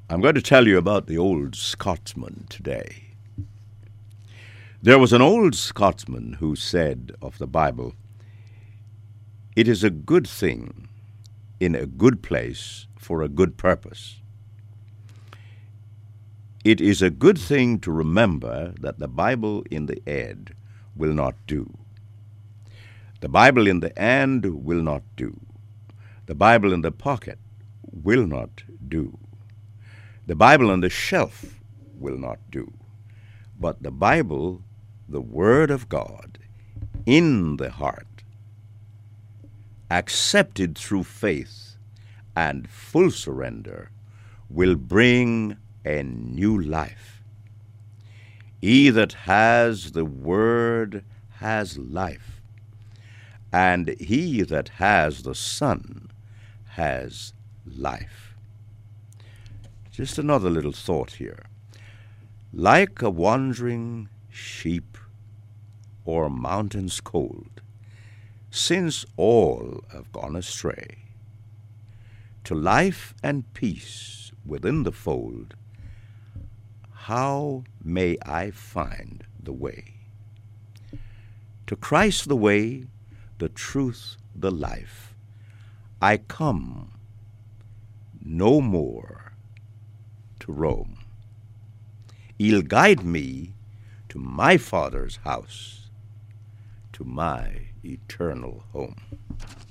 I'm going to tell you about the old Scotsman today. There was an old Scotsman who said of the Bible, "It is a good thing in a good place for a good purpose." It is a good thing to remember that the Bible in the head will not do. The Bible in the hand will not do. The Bible in the pocket will not do. The Bible on the shelf will not do. But the Bible, the Word of God, in the heart, accepted through faith and full surrender, will bring a new life. He that has the Word has life, and he that has the Son has life. Just another little thought here. Like a wandering sheep or mountains cold, since all have gone astray, to life and peace within the fold, how may I find the way? To Christ the way, the truth, the life, I come no more to roam. He'll guide me to my Father's house, to my eternal home.